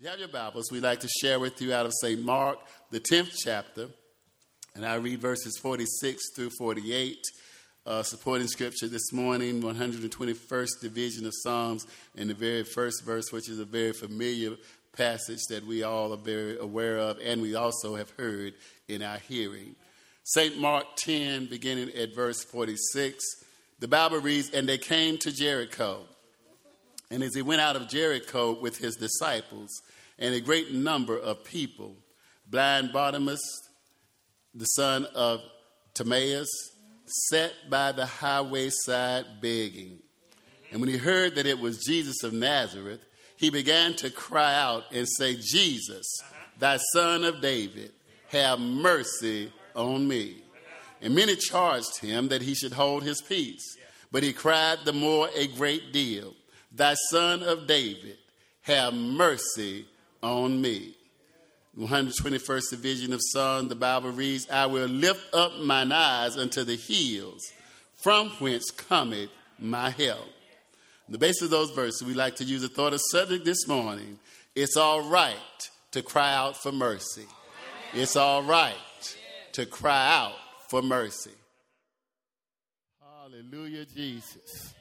you have your Bibles, we'd like to share with you out of St. Mark, the 10th chapter. And I read verses 46 through 48. Supporting scripture this morning, 121st division of Psalms, in the very first verse, which is a very familiar passage that we all are very aware of, and we also have heard in our hearing. St. Mark 10, beginning at verse 46, the Bible reads, "And they came to Jericho. And as he went out of Jericho with his disciples and a great number of people, blind Bartimaeus, the son of Timaeus, sat by the highway side begging. And when he heard that it was Jesus of Nazareth, he began to cry out and say, 'Jesus, thy son of David, have mercy on me.' And many charged him that he should hold his peace. But he cried the more a great deal, 'Thy son of David, have mercy on me.'" 121st division of Psalm, the Bible reads, "I will lift up mine eyes unto the hills, from whence cometh my help." The basis of those verses, we like to use a thought of subject this morning. It's all right to cry out for mercy. It's all right to cry out for mercy. Hallelujah, Jesus.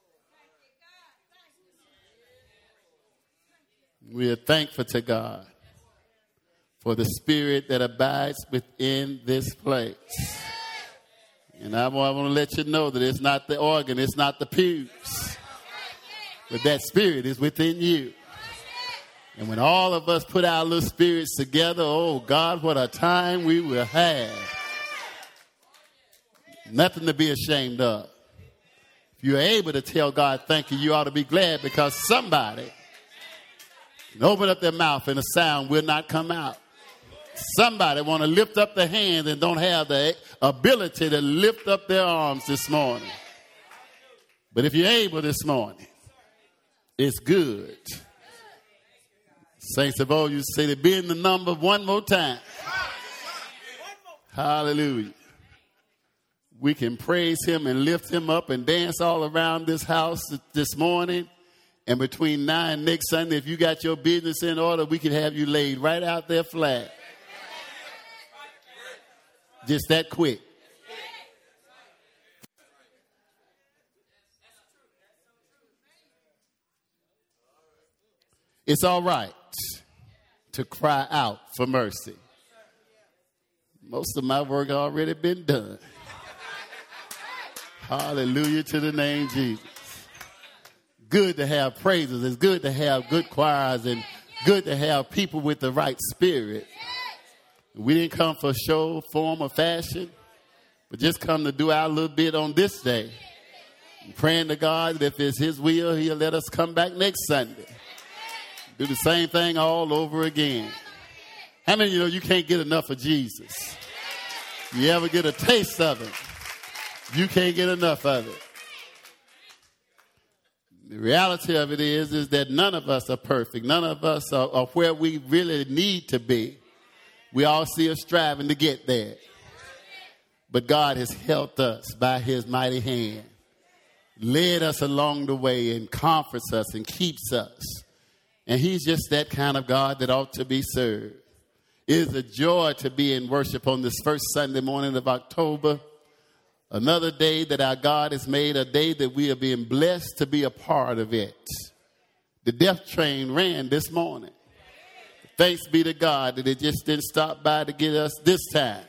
We are thankful to God for the spirit that abides within this place. And I want to let you know that it's not the organ, it's not the pews, but that spirit is within you. And when all of us put our little spirits together, oh God, what a time we will have. Nothing to be ashamed of. If you're able to tell God thank you, you ought to be glad, because somebody can open up their mouth and a sound will not come out. Somebody want to lift up their hands and don't have the ability to lift up their arms this morning. But if you're able this morning, it's good. Saints of old, you say to be in the number one more time. Hallelujah. We can praise him and lift him up and dance all around this house this morning. And between now and next Sunday, if you got your business in order, we can have you laid right out there flat. Just that quick. It's all right to cry out for mercy. Most of my work already been done. Hallelujah to the name Jesus. Good to have praises. It's good to have good choirs and good to have people with the right spirit. We didn't come for show, form, or fashion, but just come to do our little bit on this day. I'm praying to God that if it's his will, he'll let us come back next Sunday. Do the same thing all over again. How many of you know you can't get enough of Jesus? You ever get a taste of it? You can't get enough of it. The reality of it is that none of us are perfect. None of us are where we really need to be. We all see us striving to get there. But God has helped us by his mighty hand, led us along the way and comforts us and keeps us. And he's just that kind of God that ought to be served. It is a joy to be in worship on this first Sunday morning of October. Another day that our God has made, a day that we are being blessed to be a part of it. The death train ran this morning. Thanks be to God that it just didn't stop by to get us this time.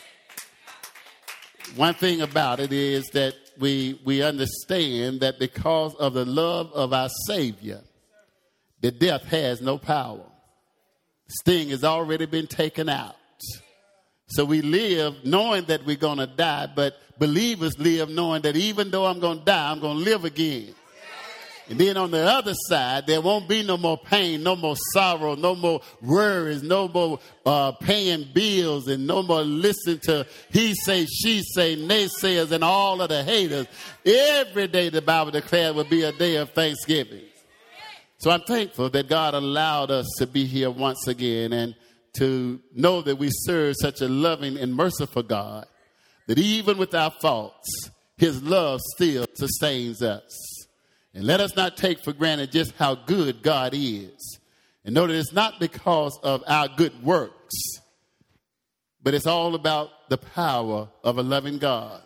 One thing about it is that we understand that because of the love of our Savior, the death has no power. Sting has already been taken out. So we live knowing that we're going to die, but believers live knowing that even though I'm going to die, I'm going to live again. And then on the other side, there won't be no more pain, no more sorrow, no more worries, no more paying bills, and no more listening to he say, she say, naysayers, and all of the haters. Every day the Bible declared would be a day of thanksgiving. So I'm thankful that God allowed us to be here once again and to know that we serve such a loving and merciful God, that even with our faults, his love still sustains us. And let us not take for granted just how good God is. And know that it's not because of our good works, but it's all about the power of a loving God.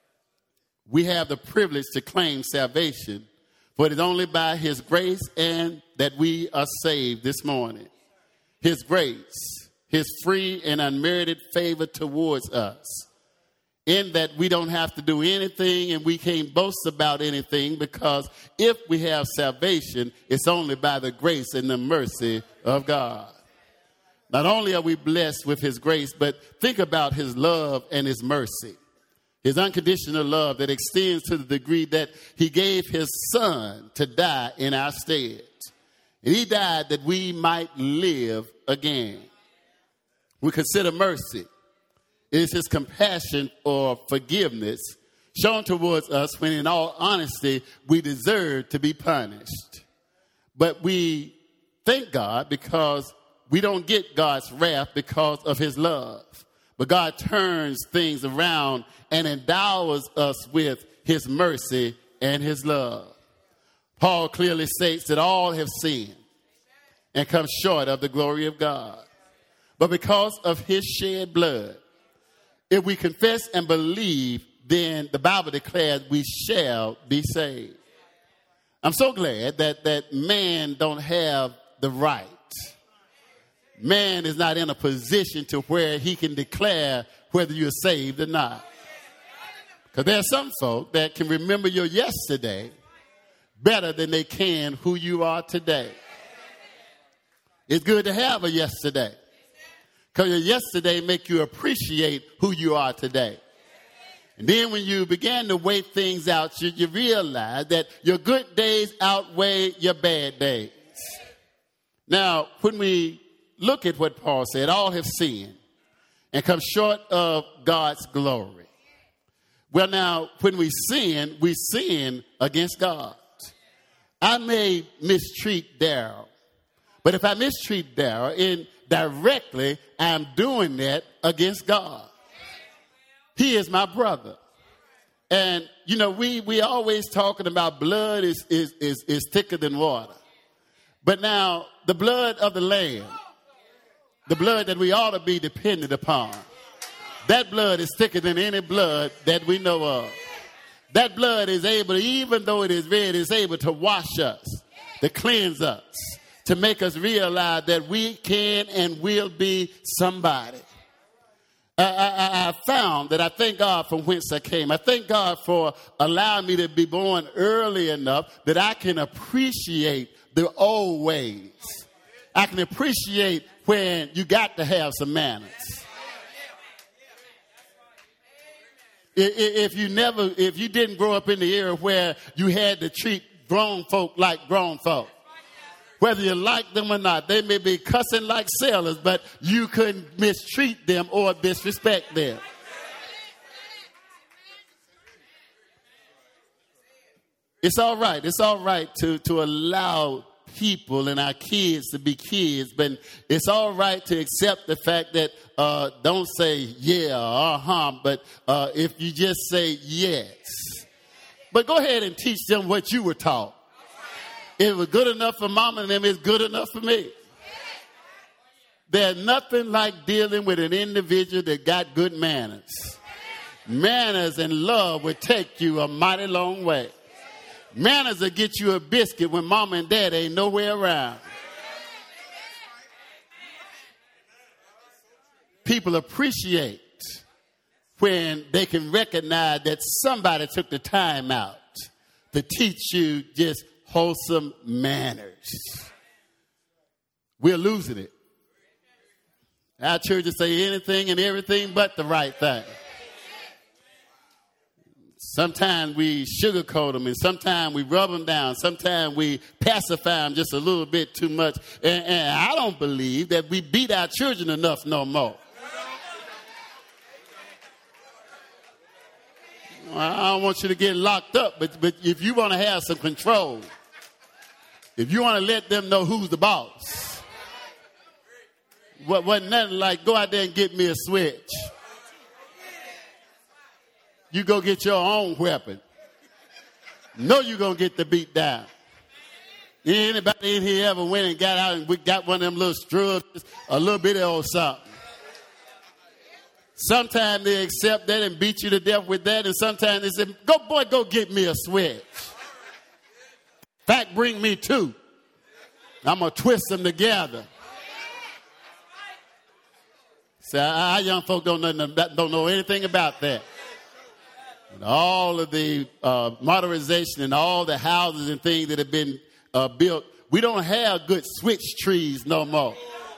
We have the privilege to claim salvation, for it is only by his grace and that we are saved this morning. His grace, his free and unmerited favor towards us, in that we don't have to do anything and we can't boast about anything, because if we have salvation, it's only by the grace and the mercy of God. Not only are we blessed with his grace, but think about his love and his mercy. His unconditional love that extends to the degree that he gave his son to die in our stead. And he died that we might live again. We consider mercy. It is his compassion or forgiveness shown towards us when, in all honesty, we deserve to be punished. But we thank God because we don't get God's wrath because of his love. But God turns things around and endows us with his mercy and his love. Paul clearly states that all have sinned and come short of the glory of God. But because of his shed blood, if we confess and believe, then the Bible declares we shall be saved. I'm so glad that man don't have the right. Man is not in a position to where he can declare whether you're saved or not. Because there are some folk that can remember your yesterday better than they can who you are today. It's good to have a yesterday, because your yesterday make you appreciate who you are today. And then when you begin to weigh things out, you realize that your good days outweigh your bad days. Now, when we look at what Paul said, all have sinned and come short of God's glory. Well, now, when we sin against God. I may mistreat Daryl, but if I mistreat Daryl indirectly, I'm doing that against God. He is my brother. And, you know, we always talking about blood is thicker than water. But now, the blood of the Lamb, the blood that we ought to be dependent upon, that blood is thicker than any blood that we know of. That blood is able, even though it is red, is able to wash us, to cleanse us, to make us realize that we can and will be somebody. I found that I thank God from whence I came. I thank God for allowing me to be born early enough that I can appreciate the old ways. I can appreciate when you got to have some manners. If you didn't grow up in the era where you had to treat grown folk like grown folk, whether you like them or not, they may be cussing like sailors, but you couldn't mistreat them or disrespect them. It's all right. It's all right to allow people and our kids to be kids, but it's all right to accept the fact that don't say yeah, but if you just say yes. But go ahead and teach them what you were taught. It was good enough for mama and them, it's good enough for me. There's nothing like dealing with an individual that got good manners. Manners and love will take you a mighty long way. Manners will get you a biscuit when mama and dad ain't nowhere around. People appreciate when they can recognize that somebody took the time out to teach you just wholesome manners. We're losing it. Our churches say anything and everything but the right thing. Sometimes we sugarcoat them, and sometimes we rub them down. Sometimes we pacify them just a little bit too much. And I don't believe that we beat our children enough no more. I don't want you to get locked up, but if you want to have some control, if you want to let them know who's the boss, wasn't nothing like go out there and get me a switch. You go get your own weapon. Know you're going to get the beat down. Anybody in here ever went and got out and we got one of them little strubs, a little bit of old something? Sometimes they accept that and beat you to death with that, and sometimes they say, go get me a switch. In fact, bring me two. I'm going to twist them together. So our young folk don't know anything about that. And all of the modernization and all the houses and things that have been built, we don't have good switch trees no more.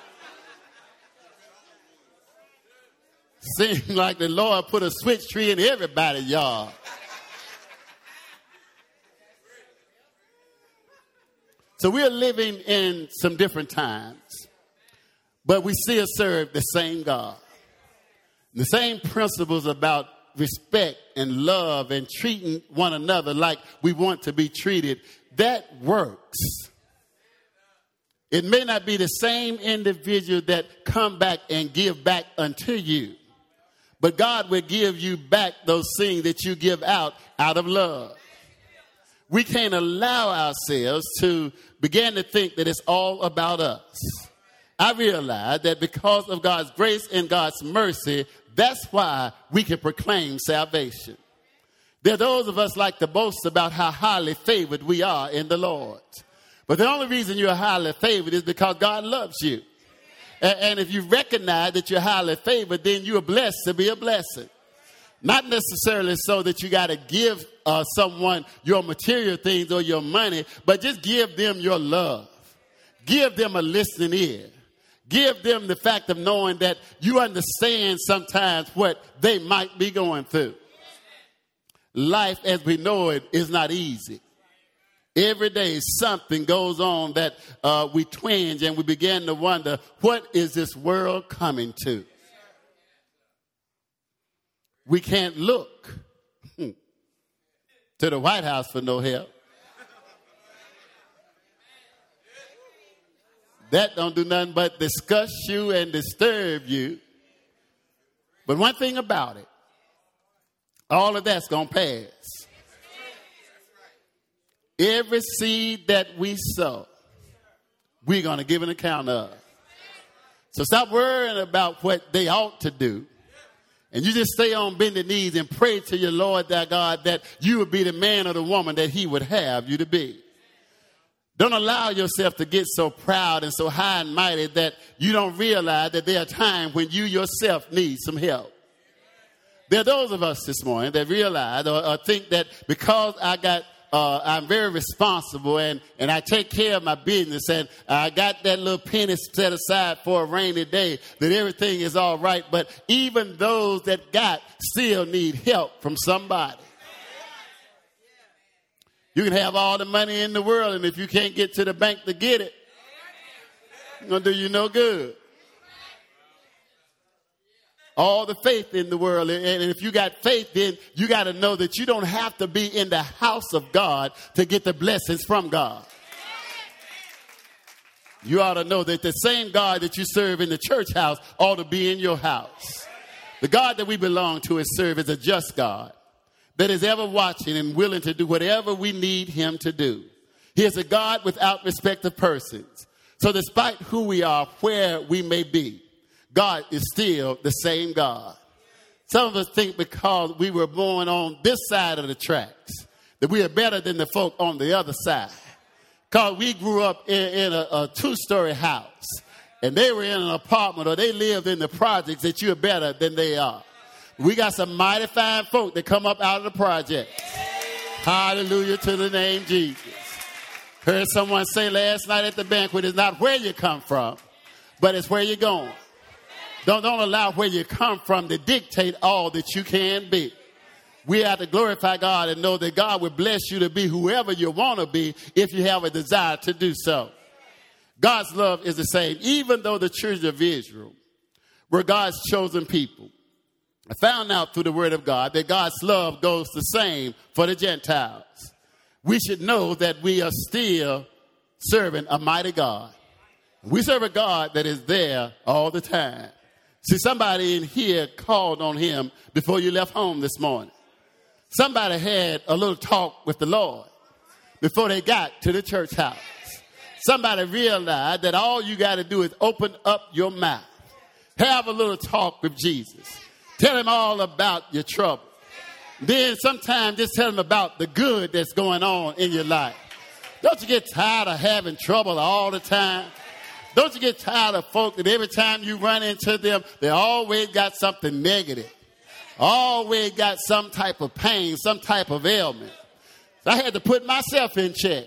Seems like the Lord put a switch tree in everybody's yard. So we're living in some different times, but we still serve the same God. The same principles about respect and love and treating one another like we want to be treated, that works. It may not be the same individual that come back and give back unto you, but God will give you back those things that you give out of love. We can't allow ourselves to begin to think that it's all about us. I realize that because of God's grace and God's mercy, that's why we can proclaim salvation. There are those of us like to boast about how highly favored we are in the Lord. But the only reason you're highly favored is because God loves you. And if you recognize that you're highly favored, then you are blessed to be a blessing. Not necessarily so that you got to give someone your material things or your money, but just give them your love. Give them a listening ear. Give them the fact of knowing that you understand sometimes what they might be going through. Life as we know it is not easy. Every day something goes on that we twinge and we begin to wonder, what is this world coming to? We can't look to the White House for no help. That don't do nothing but disgust you and disturb you. But one thing about it, all of that's going to pass. Every seed that we sow, we're going to give an account of. So stop worrying about what they ought to do. And you just stay on bended knees and pray to your Lord, thy God, that you would be the man or the woman that he would have you to be. Don't allow yourself to get so proud and so high and mighty that you don't realize that there are times when you yourself need some help. There are those of us this morning that realize or think that because I'm very responsible and I take care of my business and I got that little penny set aside for a rainy day, that everything is all right. But even those that got still need help from somebody. You can have all the money in the world, and if you can't get to the bank to get it, it's going to do you no good. All the faith in the world. And if you got faith, then you got to know that you don't have to be in the house of God to get the blessings from God. You ought to know that the same God that you serve in the church house ought to be in your house. The God that we belong to and serve is a just God that is ever watching and willing to do whatever we need him to do. He is a God without respect of persons. So despite who we are, where we may be, God is still the same God. Some of us think because we were born on this side of the tracks that we are better than the folk on the other side. Because we grew up in a two-story house and they were in an apartment or they lived in the projects, that you're better than they are. We got some mighty fine folk that come up out of the project. Hallelujah to the name Jesus. Heard someone say last night at the banquet, it's not where you come from, but it's where you're going. Don't allow where you come from to dictate all that you can be. We have to glorify God and know that God will bless you to be whoever you want to be if you have a desire to do so. God's love is the same, even though the children of Israel were God's chosen people. I found out through the word of God that God's love goes the same for the Gentiles. We should know that we are still serving a mighty God. We serve a God that is there all the time. See, somebody in here called on him before you left home this morning. Somebody had a little talk with the Lord before they got to the church house. Somebody realize that all you got to do is open up your mouth. Have a little talk with Jesus. Tell him all about your trouble. Then sometimes just tell him about the good that's going on in your life. Don't you get tired of having trouble all the time? Don't you get tired of folk that every time you run into them, they always got something negative. Always got some type of pain, some type of ailment. So I had to put myself in check.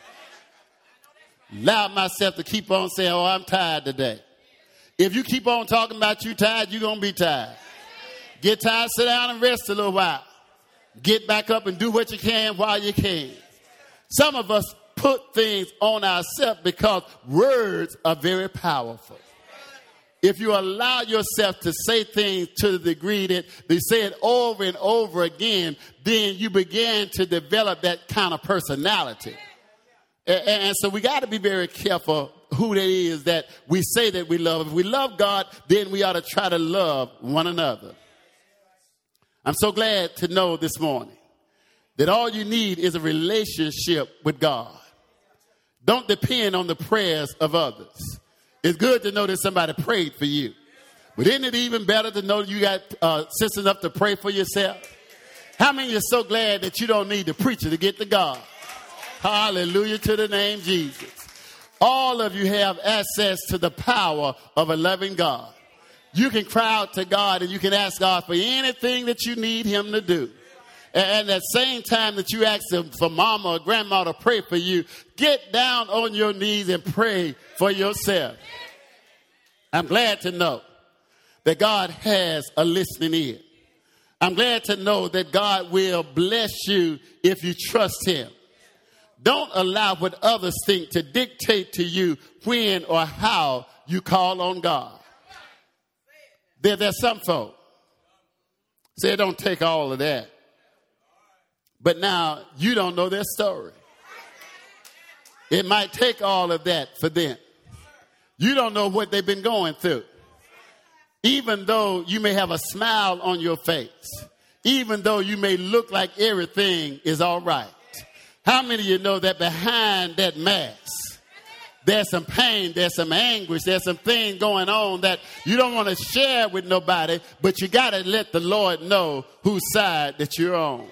Allow myself to keep on saying, oh, I'm tired today. If you keep on talking about you tired, you're going to be tired. Get tired, sit down and rest a little while. Get back up and do what you can while you can. Some of us put things on ourselves because words are very powerful. If you allow yourself to say things to the degree that they say it over and over again, then you begin to develop that kind of personality. And so we got to be very careful who that is that we say that we love. If we love God, then we ought to try to love one another. I'm so glad to know this morning that all you need is a relationship with God. Don't depend on the prayers of others. It's good to know that somebody prayed for you. But isn't it even better to know you got sense enough to pray for yourself? How many are so glad that you don't need the preacher to get to God? Hallelujah to the name Jesus. All of you have access to the power of a loving God. You can cry out to God and you can ask God for anything that you need him to do. And at the same time that you ask him for mama or grandma to pray for you, get down on your knees and pray for yourself. I'm glad to know that God has a listening ear. I'm glad to know that God will bless you if you trust him. Don't allow what others think to dictate to you when or how you call on God. There's some folk say it don't take all of that. But now you don't know their story. It might take all of that for them. You don't know what they've been going through. Even though you may have a smile on your face, even though you may look like everything is all right. How many of you know that behind that mask, there's some pain, there's some anguish, there's some things going on that you don't want to share with nobody, but you got to let the Lord know whose side that you're on.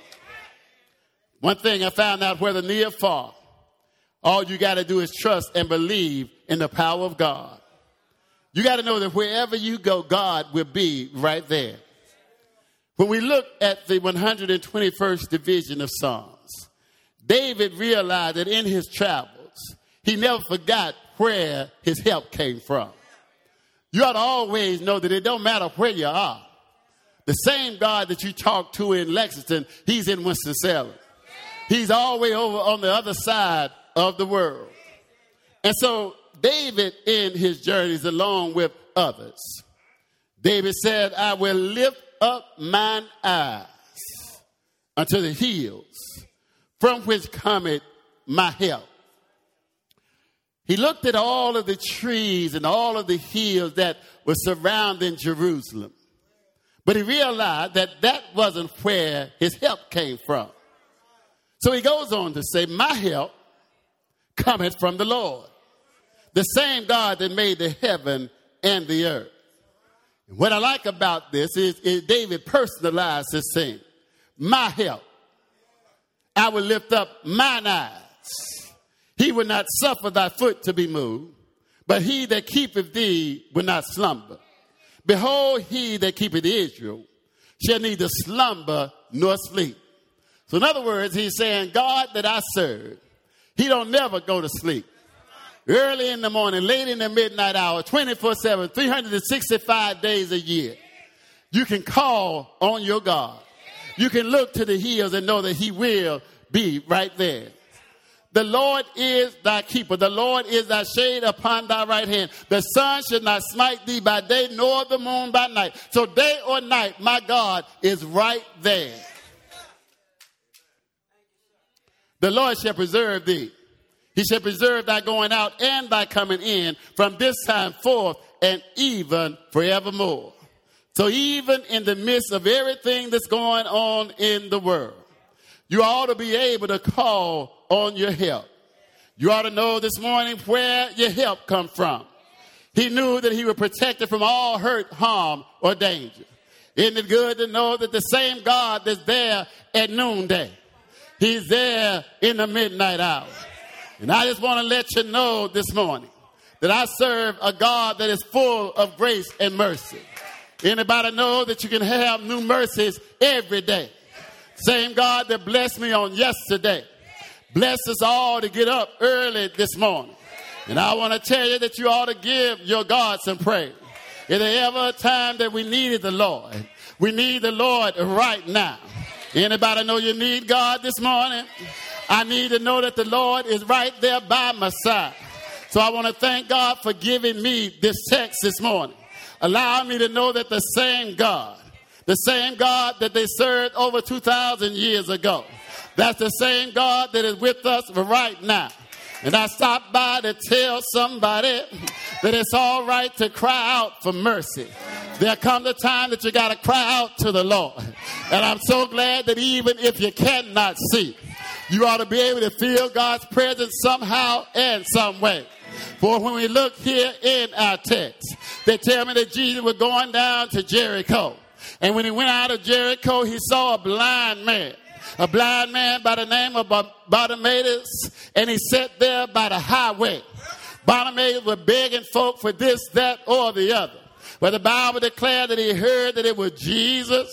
One thing I found out, whether near or far, all you got to do is trust and believe in the power of God. You got to know that wherever you go, God will be right there. When we look at the 121st division of Psalms, David realized that in his travels, he never forgot where his help came from. You ought to always know that it don't matter where you are. The same God that you talk to in Lexington, he's in Winston-Salem. He's always over on the other side of the world. And so David, in his journeys along with others, David said, I will lift up mine eyes unto the hills, from which cometh my help. He looked at all of the trees and all of the hills that were surrounding Jerusalem. But he realized that that wasn't where his help came from. So he goes on to say, my help cometh from the Lord, the same God that made the heaven and the earth. And what I like about this is David personalized this thing. My help. I will lift up mine eyes. He will not suffer thy foot to be moved, but he that keepeth thee will not slumber. Behold, he that keepeth Israel shall neither slumber nor sleep. So in other words, he's saying, God that I serve, he don't never go to sleep. Early in the morning, late in the midnight hour, 24/7, 365 days a year. You can call on your God. You can look to the hills and know that he will be right there. The Lord is thy keeper. The Lord is thy shade upon thy right hand. The sun should not smite thee by day, nor the moon by night. So day or night, my God is right there. The Lord shall preserve thee. He shall preserve thy going out and thy coming in from this time forth and even forevermore. So even in the midst of everything that's going on in the world, you ought to be able to call on your help. You ought to know this morning where your help come from. He knew that he would protect it from all hurt, harm, or danger. Isn't it good to know that the same God that's there at noonday, he's there in the midnight hour. And I just want to let you know this morning that I serve a God that is full of grace and mercy. Anybody know that you can have new mercies every day? Same God that blessed me on yesterday bless us all to get up early this morning. And I want to tell you that you ought to give your God some praise. Is there ever a time that we needed the Lord? We need the Lord right now. Anybody know you need God this morning? I need to know that the Lord is right there by my side. So I want to thank God for giving me this text this morning. Allow me to know that the same God that they served over 2,000 years ago, that's the same God that is with us right now. And I stopped by to tell somebody that it's all right to cry out for mercy. There comes a time that you got to cry out to the Lord. And I'm so glad that even if you cannot see, you ought to be able to feel God's presence somehow and some way. For when we look here in our text, they tell me that Jesus was going down to Jericho. And when he went out of Jericho, he saw a blind man by the name of Bartimaeus, and he sat there by the highway. Bartimaeus was begging folk for this, that, or the other. But the Bible declared that he heard that it was Jesus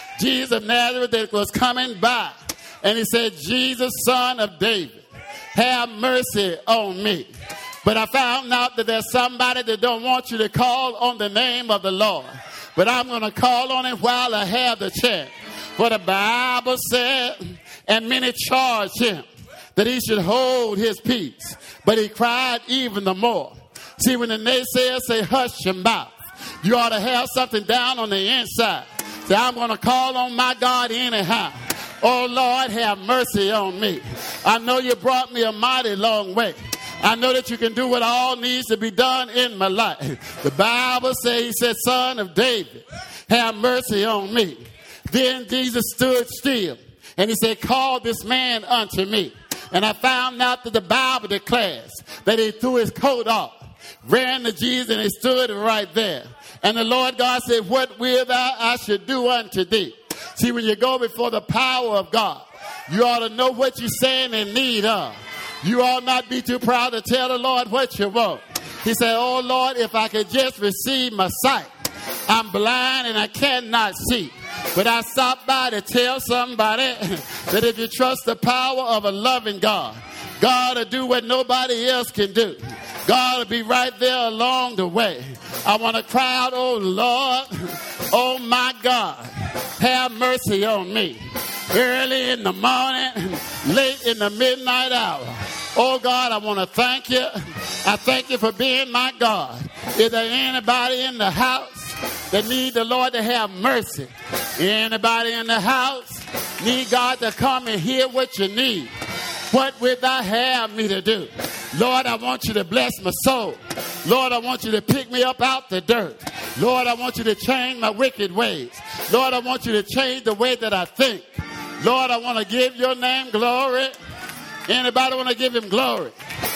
of Nazareth that was coming by. And he said, Jesus, son of David, have mercy on me. But I found out that there's somebody that don't want you to call on the name of the Lord. But I'm going to call on him while I have the chance. For the Bible said, and many charged him that he should hold his peace. But he cried even the more. See, when the naysayers say, hush your mouth, you ought to have something down on the inside. Say, I'm going to call on my God anyhow. Oh, Lord, have mercy on me. I know you brought me a mighty long way. I know that you can do what all needs to be done in my life. The Bible says, he said, son of David, have mercy on me. Then Jesus stood still and he said, call this man unto me. And I found out that the Bible declares that he threw his coat off, ran to Jesus, and he stood right there. And the Lord God said, what will thou I should do unto thee? See, when you go before the power of God, you ought to know what you're saying in need of. You ought not be too proud to tell the Lord what you want. He said, oh, Lord, if I could just receive my sight. I'm blind and I cannot see. But I stopped by to tell somebody that if you trust the power of a loving God, God will do what nobody else can do. God will be right there along the way. I want to cry out, oh, Lord, oh, my God, have mercy on me. Early in the morning, late in the midnight hour. Oh, God, I want to thank you. I thank you for being my God. Is there anybody in the house that need the Lord to have mercy? Anybody in the house need God to come and hear what you need? What would thou have me to do? Lord, I want you to bless my soul. Lord, I want you to pick me up out the dirt. Lord, I want you to change my wicked ways. Lord, I want you to change the way that I think. Lord, I want to give your name glory. Anybody want to give him glory?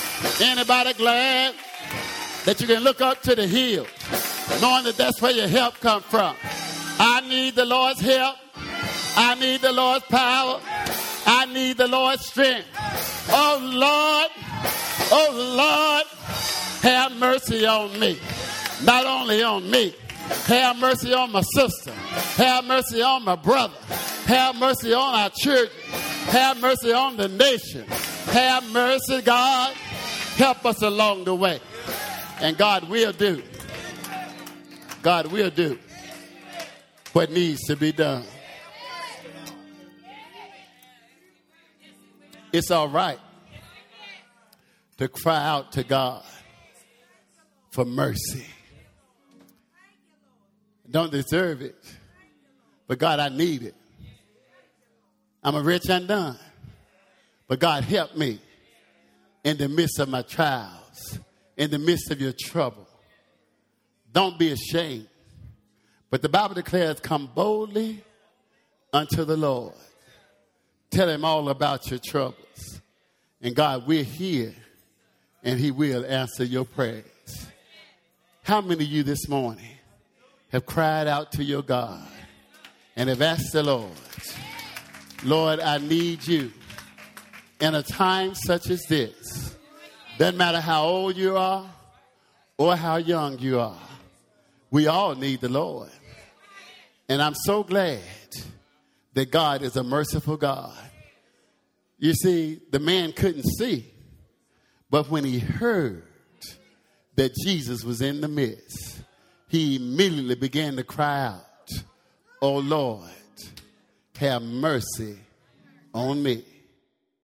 Anybody glad that you can look up to the hill, knowing that that's where your help comes from? I need the Lord's help. I need the Lord's power. I need the Lord's strength. Oh, Lord, have mercy on me. Not only on me. Have mercy on my sister. Have mercy on my brother. Have mercy on our church. Have mercy on the nation. Have mercy, God. Help us along the way. And God will do. God will do what needs to be done. It's all right to cry out to God for mercy. Don't deserve it. But God, I need it. I'm a rich undone. But God, help me in the midst of my trials, in the midst of your trouble. Don't be ashamed. But the Bible declares, come boldly unto the Lord. Tell him all about your troubles. And God, we're here and he will answer your prayers. How many of you this morning have cried out to your God and have asked the Lord, Lord, I need you in a time such as this? Doesn't matter how old you are or how young you are. We all need the Lord. And I'm so glad that God is a merciful God. You see, the man couldn't see, but when he heard that Jesus was in the midst, he immediately began to cry out, "Oh Lord, have mercy on me."